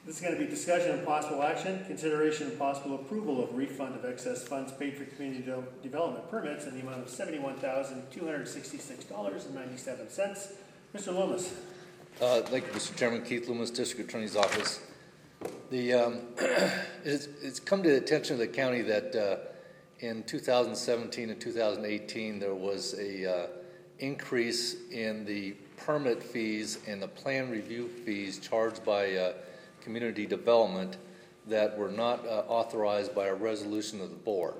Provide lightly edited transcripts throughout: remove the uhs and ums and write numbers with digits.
This is going to be discussion and possible action, consideration and possible approval of refund of excess funds paid for community development permits in the amount of $71,266.97. Mr. Loomis. Thank you, Mr. Chairman. Keith Loomis, District Attorney's Office. It's come to the attention of the county that in 2017 and 2018 there was a increase in the permit fees and the plan review fees charged by community development that were not authorized by a resolution of the board.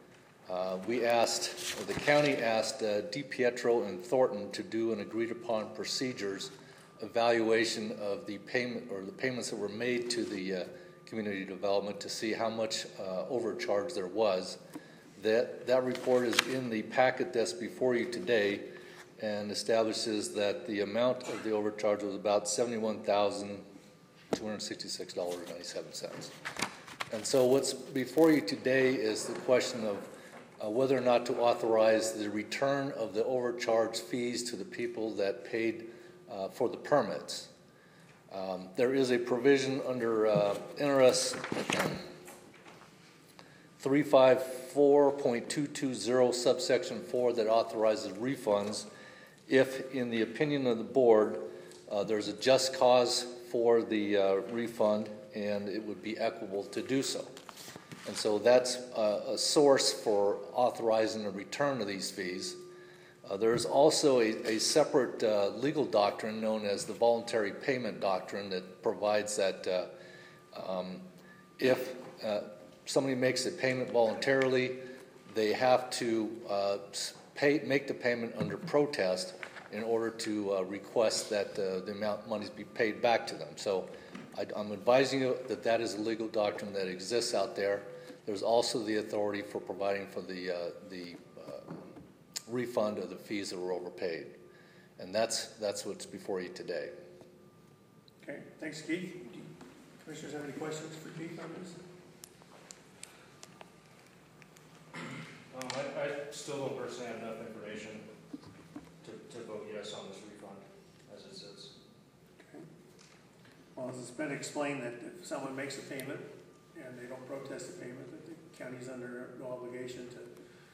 The county asked DiPietro and Thornton to do an agreed upon procedures evaluation of the payment or the payments that were made to the community development to see how much overcharge there was. That report is in the packet that's before you today and establishes that the amount of the overcharge was about $71,266.97. And so what's before you today is the question of whether or not to authorize the return of the overcharge fees to the people that paid for the permits. There is a provision under NRS 354.220 subsection 4 that authorizes refunds if, in the opinion of the board, there's a just cause for the refund and it would be equitable to do so. And so that's a source for authorizing the return of these fees. There's also a separate legal doctrine known as the voluntary payment doctrine that provides that if somebody makes a payment voluntarily, they have to make the payment under protest in order to request that the amount of money be paid back to them. So I'm advising you that that is a legal doctrine that exists out there. There's also the authority for providing for the refund of the fees that were overpaid. And that's what's before you today. Okay, thanks, Keith. Do commissioners have any questions for Keith on this? I still don't personally have enough information to vote yes on this refund as it sits. Okay. Well, as it's been explained that if someone makes a payment and they don't protest the payment, that the county's under no obligation to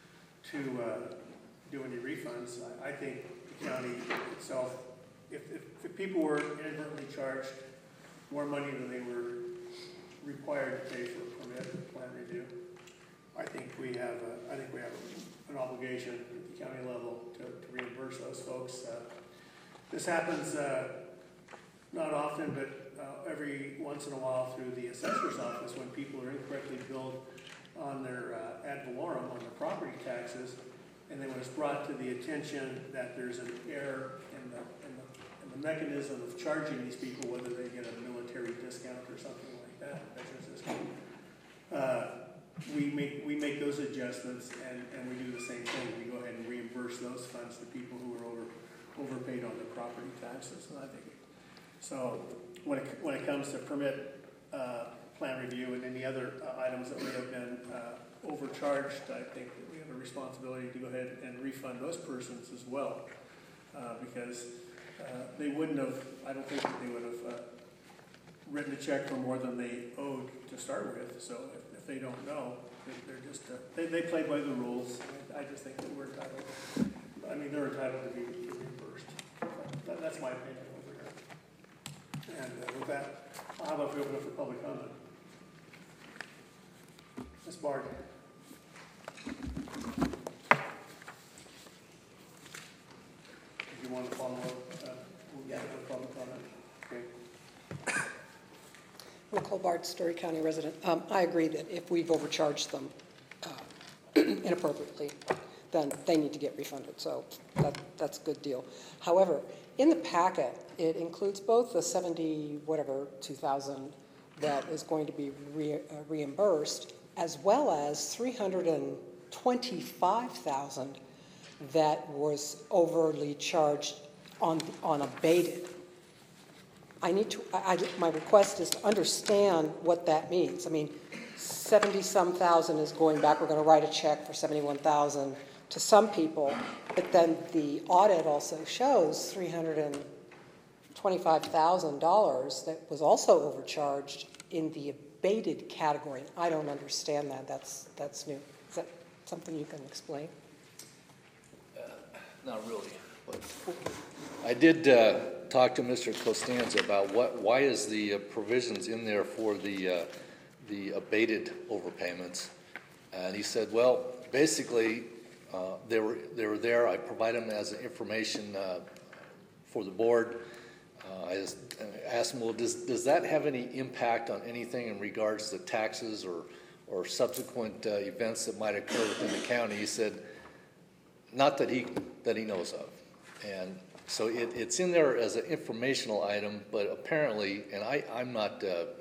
do any refunds. I think the county itself, if people were inadvertently charged more money than they were required to pay for a permit or plan review, I think we have an obligation at the county level to reimburse those folks. This happens not often, but every once in a while through the assessor's office when people are incorrectly billed on their ad valorem, on their property taxes, and then when it's brought to the attention that there's an error in the mechanism of charging these people, whether they get a military discount or something like that, veterans discount, we make those adjustments and we do the same thing. We go ahead and reimburse those funds to people who are overpaid on their property taxes. And I think so. When it comes to permit plan review and any other items that may have been overcharged, I think that we have a responsibility to go ahead and refund those persons as well, because they wouldn't have. I don't think that they would have written a check for more than they owed to start with. So if they don't know, they're just they play by the rules. I just think that we're entitled. I mean, they're entitled to be reimbursed. That's my opinion over here. And with that, how about if we open up for public comment? Ms. Bard. If you want to follow up, we'll get a public comment. Okay. Nicole Bard, Story County resident. I agree that if we've overcharged them inappropriately, then they need to get refunded. So that's a good deal. However, in the packet, it includes both the 2,000 that is going to be reimbursed, as well as 325,000 that was overly charged on abated. My request is to understand what that means. I mean, 70-some thousand is going back. We're going to write a check for 71,000 to some people, but then the audit also shows 325,000 $25,000 that was also overcharged in the abated category. I don't understand that. That's new. Is that something you can explain? Not really, but I did talk to Mr. Costanza about why is the provisions in there for the abated overpayments, and he said, well, basically they were there. I provided them as information for the board. I asked him, well, does that have any impact on anything in regards to taxes or subsequent events that might occur within the county? He said, not that he knows of. And so it's in there as an informational item, but apparently, and I'm not,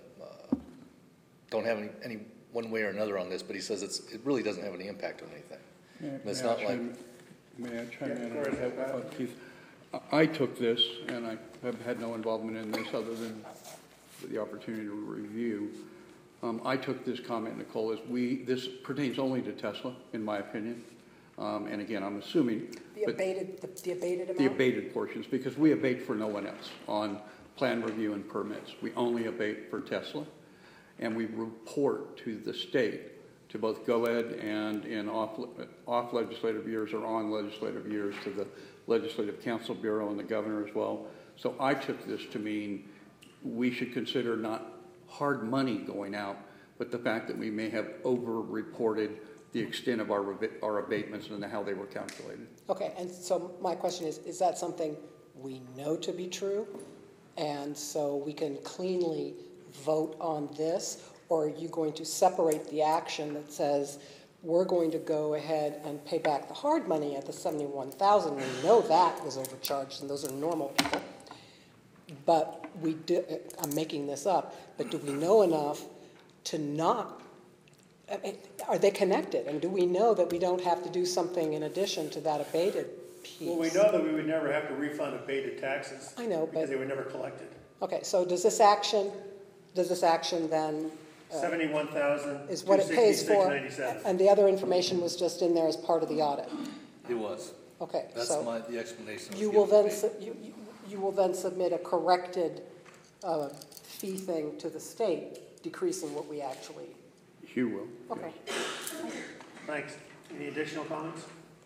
don't have any one way or another on this, but he says it really doesn't have any impact on anything. It's not like. May I chime in? Keith, I took this, and I have had no involvement in this other than the opportunity to review. I took this comment, Nicole, as this pertains only to Tesla, in my opinion. And again, I'm assuming. The abated amount? The abated portions, because we abate for no one else on plan review and permits. We only abate for Tesla, and we report to the state, to both GOED and in off legislative years or on legislative years, to the Legislative Council Bureau and the governor as well. So I took this to mean we should consider not hard money going out, but the fact that we may have over-reported the extent of our abatements and how they were calculated. Okay, and so my question is that something we know to be true? And so we can cleanly vote on this? Or are you going to separate the action that says, we're going to go ahead and pay back the hard money at the $71,000? We know that was overcharged, and those are normal people. But I'm making this up, but do we know enough to not, are they connected? And do we know that we don't have to do something in addition to that abated piece? Well, we know that we would never have to refund abated taxes. I know, because but they were never collected. Okay, so does this action then $71,000. is what it pays for, $266.97. and the other information was just in there as part of the audit? It was. Okay, That's so the explanation. you will then you will then submit a corrected fee thing to the state, decreasing what we actually. You will. Okay. Yes. Thanks. Any additional comments?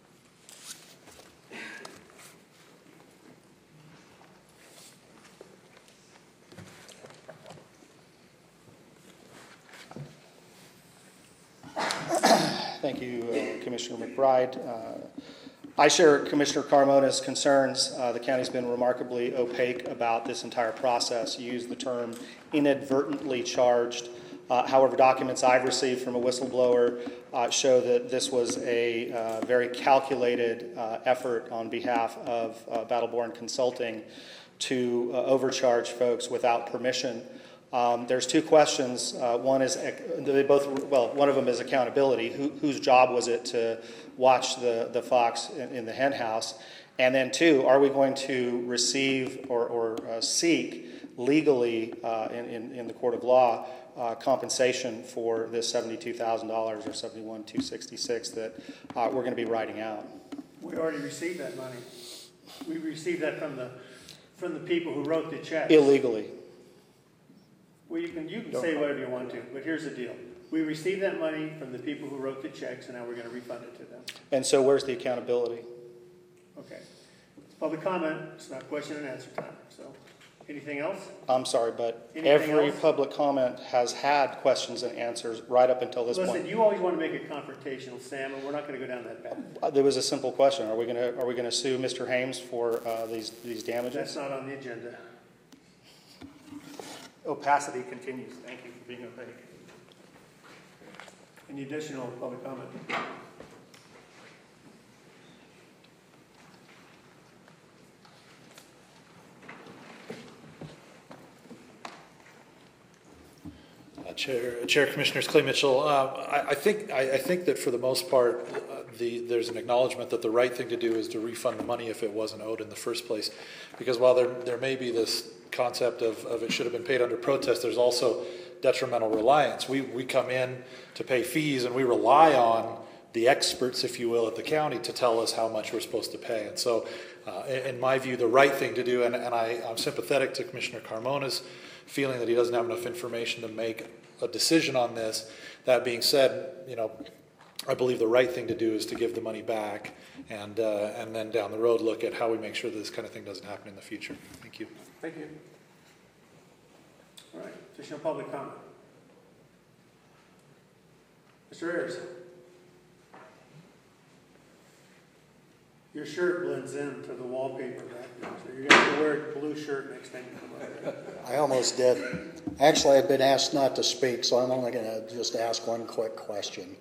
Thank you, Commissioner McBride. I share Commissioner Carmona's concerns. The county's been remarkably opaque about this entire process. You used the term inadvertently charged. However, documents I've received from a whistleblower show that this was a very calculated effort on behalf of Battleborn Consulting to overcharge folks without permission. There's two questions. One is one of them is accountability. Whose job was it to watch the fox in the hen house? And then two, are we going to receive or seek legally in the court of law compensation for this $72,000 or $71,266 that we're going to be writing out? We already received that money. We received that from the people who wrote the checks. Illegally. Well, you can say whatever you want to, but here's the deal. We received that money from the people who wrote the checks, and now we're going to refund it to them. And so where's the accountability? Okay. It's public comment. It's not question and answer time. So anything else? I'm sorry, but Anything every else? public comment has had questions and answers right up until this Listen, point. you always want to make it confrontational, Sam, and we're not going to go down that path. There was a simple question. Are we going to sue Mr. Hames for these damages? That's not on the agenda. Opacity continues. Thank you for being opaque. Any additional public comment? Chair Commissioners Clay Mitchell, I think that for the most part, there's an acknowledgement that the right thing to do is to refund the money if it wasn't owed in the first place. Because while there may be this concept of it should have been paid under protest, there's also detrimental reliance. We come in to pay fees and we rely on the experts, if you will, at the county to tell us how much we're supposed to pay. And so, in my view, the right thing to do, and I'm sympathetic to Commissioner Carmona's feeling that he doesn't have enough information to make a decision on this. That being said, I believe the right thing to do is to give the money back and then down the road look at how we make sure that this kind of thing doesn't happen in the future. Thank you. Thank you. All right, additional public comment. Mr. Ayers. Your shirt blends into the wallpaper back there, so you're going to have to wear a blue shirt next time you come up here. I almost did. Actually, I've been asked not to speak, so I'm only going to just ask one quick question.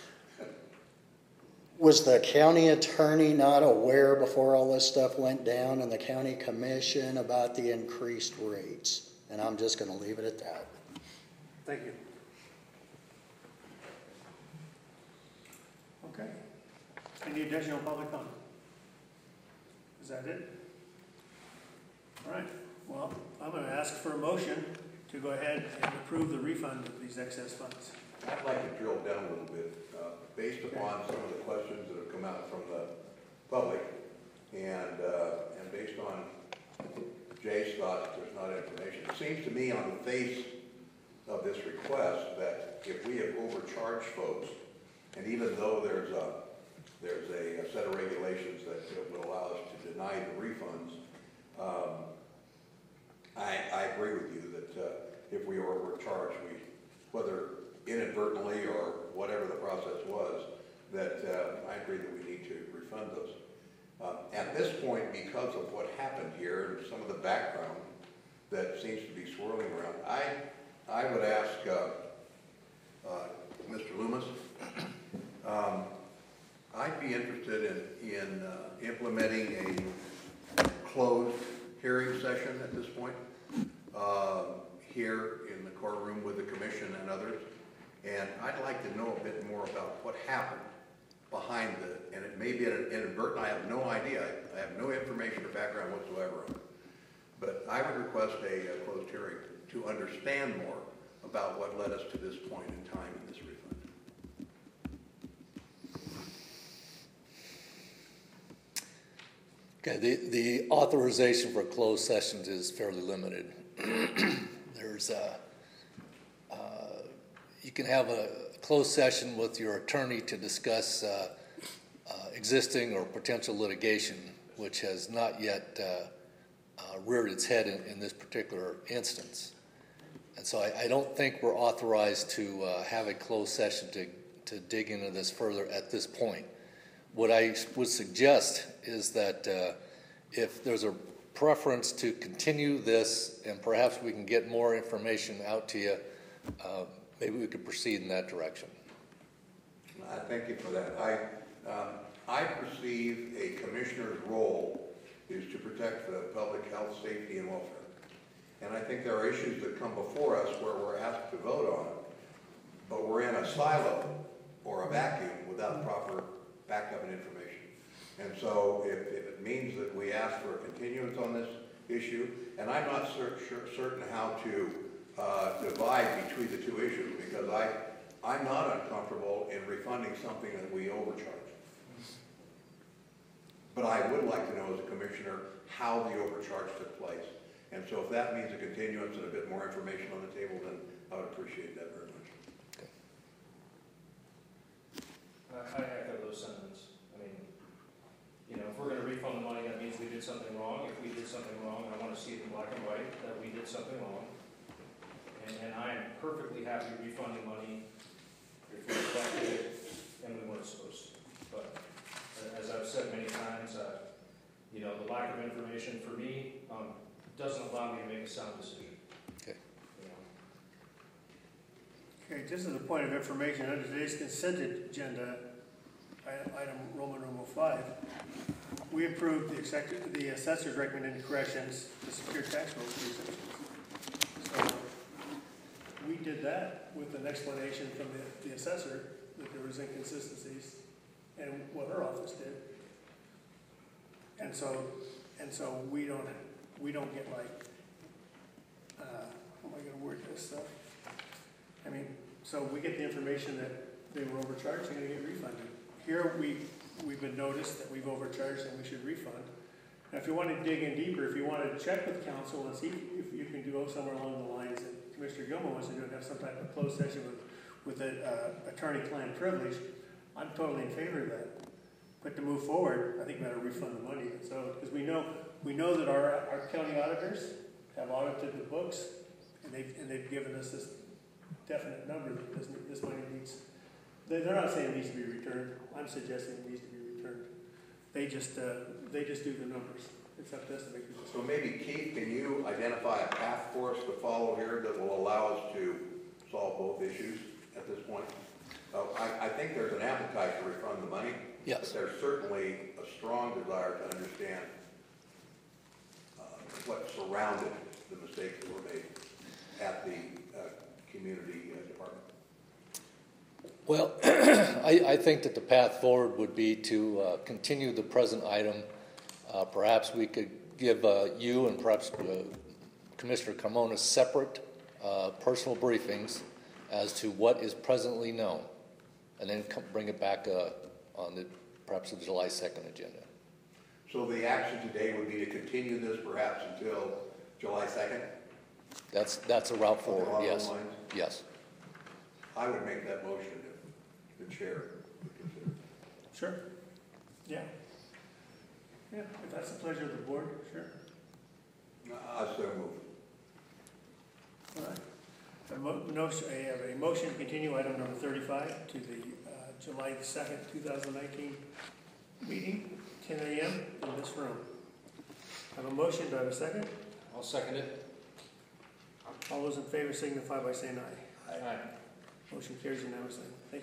Was the county attorney not aware before all this stuff went down and the county commission about the increased rates? And I'm just going to leave it at that. Thank you. Okay. Any additional public comment? Is that it? All right. Well, I'm going to ask for a motion to go ahead and approve the refund of these excess funds. I'd like to drill down a little bit, based upon some of the questions that have come out from the public, and based on Jay's thoughts, there's not information. It seems to me on the face of this request that if we have overcharged folks, and even though there's a set of regulations that would allow us to deny the refunds, I agree with you that if we are overcharged, whether inadvertently or whatever the process was, that I agree that we need to refund those. At this point, because of what happened here and some of the background that seems to be swirling around, I would ask Mr. Loomis, I'd be interested in implementing a closed hearing session at this point here in the courtroom with the commission and others. And I'd like to know a bit more about what happened behind and it may be inadvertent, I have no idea. I have no information or background whatsoever on it. But I would request a closed hearing to understand more about what led us to this point in time in this refund. Okay, the authorization for closed sessions is fairly limited. There's you can have a closed session with your attorney to discuss existing or potential litigation, which has not yet reared its head in this particular instance. And so I don't think we're authorized to have a closed session to dig into this further at this point. What I would suggest is that if there's a preference to continue this and perhaps we can get more information out to you, maybe we could proceed in that direction. I thank you for that. I perceive a commissioner's role is to protect the public health, safety, and welfare. And I think there are issues that come before us where we're asked to vote on, but we're in a silo or a vacuum without proper backup and information. And so if it means that we ask for a continuance on this issue, and I'm not certain how to divide between the two issues, because I'm not uncomfortable in refunding something that we overcharge. But I would like to know as a commissioner how the overcharge took place. And so if that means a continuance and a bit more information on the table, then I would appreciate that very much. I echo those sentiments. I mean, if we're going to refund the money, that means we did something wrong. If we did something wrong, I want to see it in black and white that we did something wrong. And I am perfectly happy refunding money if we collected it and we weren't supposed to. But as I've said many times, the lack of information for me doesn't allow me to make a sound decision. Okay. Okay, just as a point of information, under today's consent agenda, item Roman numeral 5, we approved the assessor's recommended corrections to secure tax roll exemptions. So we did that with an explanation from the assessor that there was inconsistencies in what her office did. And so we don't get like, how am I going to word this stuff? I mean, so we get the information that they were overcharged, they're going to get refunded. here we've been noticed that we've overcharged and we should refund. Now, if you want to dig in deeper, if you want to check with council and see if you can go somewhere along the lines that Commissioner Gilman wants to do and have some type of closed session with an attorney-client privilege, I'm totally in favor of that. But to move forward, I think we ought to refund the money. So, because we know that our county auditors have audited the books, and they've given us this definite number that this money needs. They're not saying it needs to be returned. I'm suggesting it needs to be returned. They just do the numbers. It's up to us to make the So decision. maybe Keith, can you identify a path for us to follow here that will allow us to solve both issues at this point? I think there's an appetite to refund the money. Yes. But there's certainly a strong desire to understand what surrounded the mistakes that were made at the community department. Well, I think that the path forward would be to continue the present item. Perhaps we could give you and perhaps Commissioner Carmona separate personal briefings as to what is presently known, and then bring it back on perhaps the July 2nd agenda. So the action today would be to continue this perhaps until July 2nd? That's a route forward, Along those yes. lines? Yes. I would make that motion if the chair would consider. Sure. Yeah. Yeah, if that's the pleasure of the board, sure. I so move. All right. I have a motion to continue item number 35 to the July 2nd, 2019 meeting, 10 a.m. in this room. I have a motion. Do I have a second? I'll second it. All those in favor signify by saying aye. Aye. Motion carries unanimously. Thank